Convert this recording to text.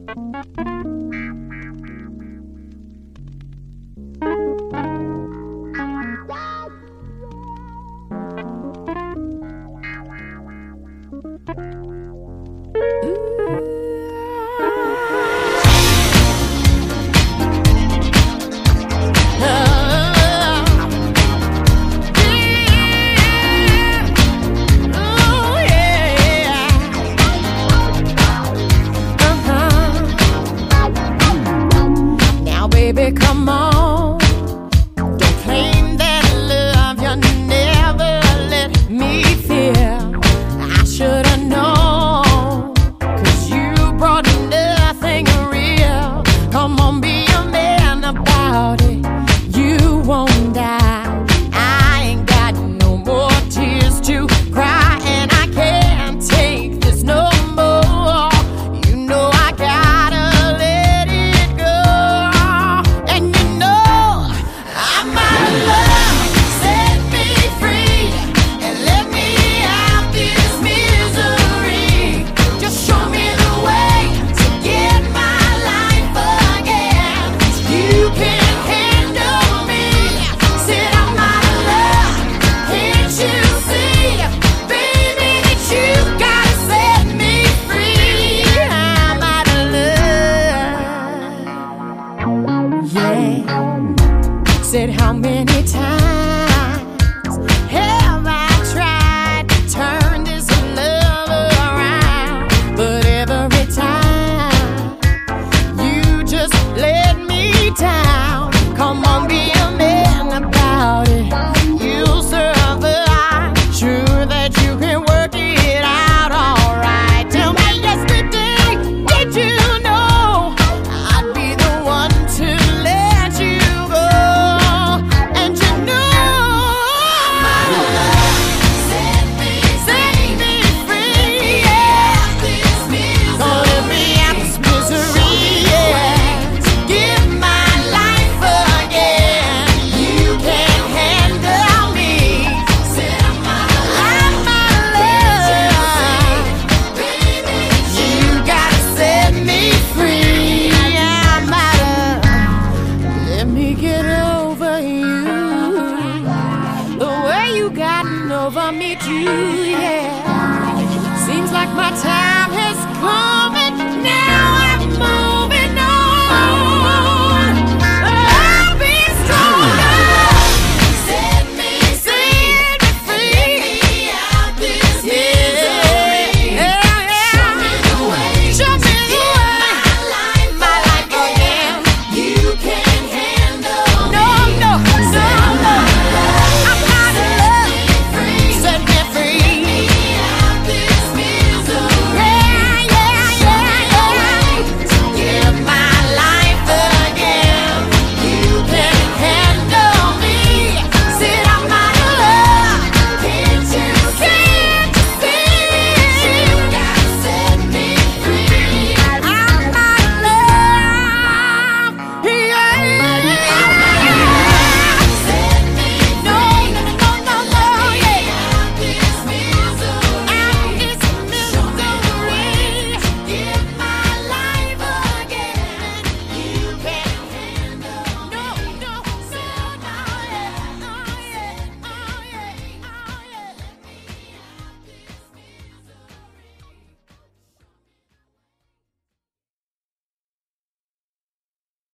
Baby, come on. Don't claim that love you never let me feel. I should've known, 'cause you brought nothing real. Come on, be a man about it. You won't die. I ain't got no more tears to cry, and I can't take this no more. You know I gotta let it go. Said how many times have I tried to turn this love around, but every time you just let me down. Come on, be a man about it. You'll survive. Sure that you can work it out alright. Tell me yesterday, did you know I'd be the one to let you go? Over me too, yeah. Seems like my time